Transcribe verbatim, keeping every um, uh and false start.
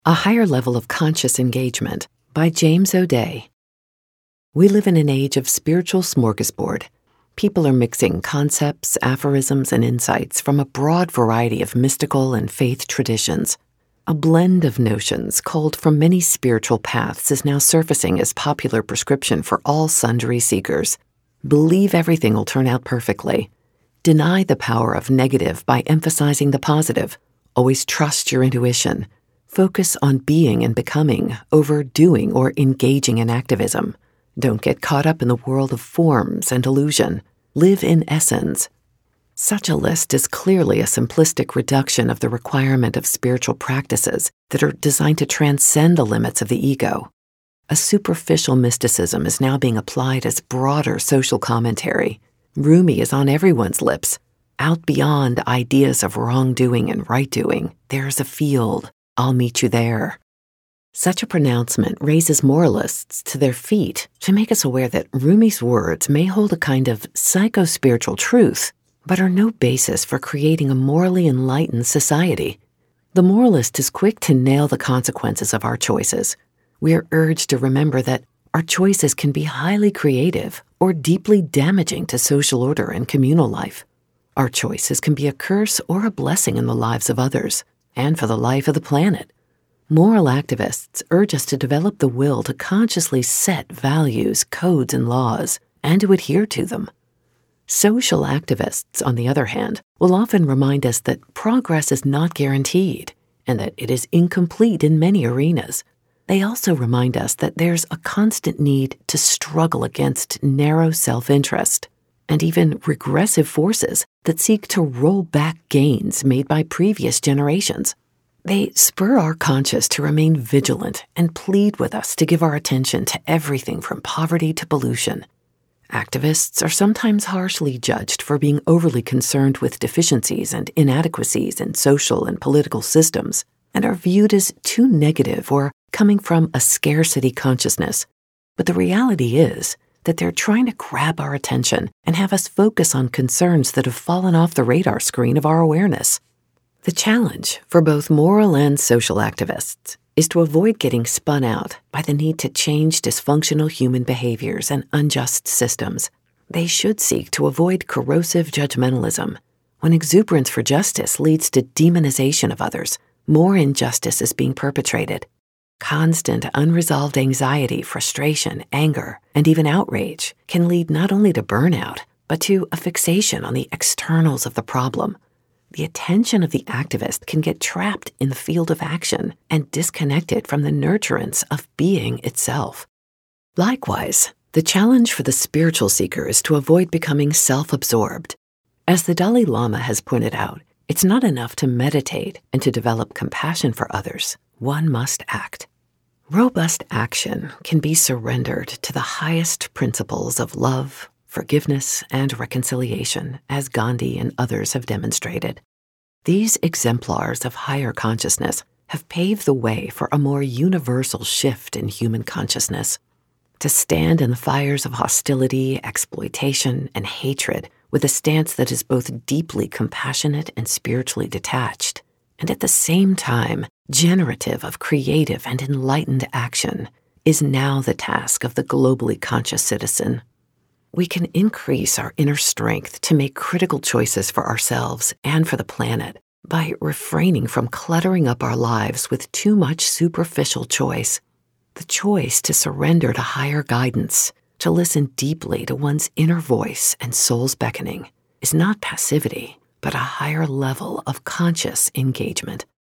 A Higher Level of Conscious Engagement by James O'Day. We live in an age of spiritual smorgasbord. People are mixing concepts, aphorisms, and insights from a broad variety of mystical and faith traditions. A blend of notions culled from many spiritual paths is now surfacing as popular prescription for all sundry seekers. Believe everything will turn out perfectly. Deny the power of negative by emphasizing the positive. Always trust your intuition. Focus on being and becoming over doing or engaging in activism. Don't get caught up in the world of forms and illusion. Live in essence. Such a list is clearly a simplistic reduction of the requirement of spiritual practices that are designed to transcend the limits of the ego. A superficial mysticism is now being applied as broader social commentary. Rumi is on everyone's lips. Out beyond ideas of wrongdoing and right-doing, there's a field. I'll meet you there. Such a pronouncement raises moralists to their feet to make us aware that Rumi's words may hold a kind of psycho-spiritual truth, but are no basis for creating a morally enlightened society. The moralist is quick to nail the consequences of our choices. We are urged to remember that our choices can be highly creative or deeply damaging to social order and communal life. Our choices can be a curse or a blessing in the lives of others, and for the life of the planet. Moral activists urge us to develop the will to consciously set values, codes, and laws, and to adhere to them. Social activists, on the other hand, will often remind us that progress is not guaranteed, and that it is incomplete in many arenas. They also remind us that there's a constant need to struggle against narrow self-interest, and even regressive forces that seek to roll back gains made by previous generations. They spur our conscience to remain vigilant and plead with us to give our attention to everything from poverty to pollution. Activists are sometimes harshly judged for being overly concerned with deficiencies and inadequacies in social and political systems, and are viewed as too negative or coming from a scarcity consciousness. But the reality is that they're trying to grab our attention and have us focus on concerns that have fallen off the radar screen of our awareness. The challenge for both moral and social activists is to avoid getting spun out by the need to change dysfunctional human behaviors and unjust systems. They should seek to avoid corrosive judgmentalism. When exuberance for justice leads to demonization of others, more injustice is being perpetrated. Constant unresolved anxiety, frustration, anger, and even outrage can lead not only to burnout, but to a fixation on the externals of the problem. The attention of the activist can get trapped in the field of action and disconnected from the nurturance of being itself. Likewise, the challenge for the spiritual seeker is to avoid becoming self-absorbed. As the Dalai Lama has pointed out, it's not enough to meditate and to develop compassion for others. One must act. Robust action can be surrendered to the highest principles of love, forgiveness, and reconciliation, as Gandhi and others have demonstrated. These exemplars of higher consciousness have paved the way for a more universal shift in human consciousness. To stand in the fires of hostility, exploitation, and hatred with a stance that is both deeply compassionate and spiritually detached, and at the same time generative of creative and enlightened action, is now the task of the globally conscious citizen. We can increase our inner strength to make critical choices for ourselves and for the planet by refraining from cluttering up our lives with too much superficial choice. The choice to surrender to higher guidance, to listen deeply to one's inner voice and soul's beckoning, is not passivity, but a higher level of conscious engagement.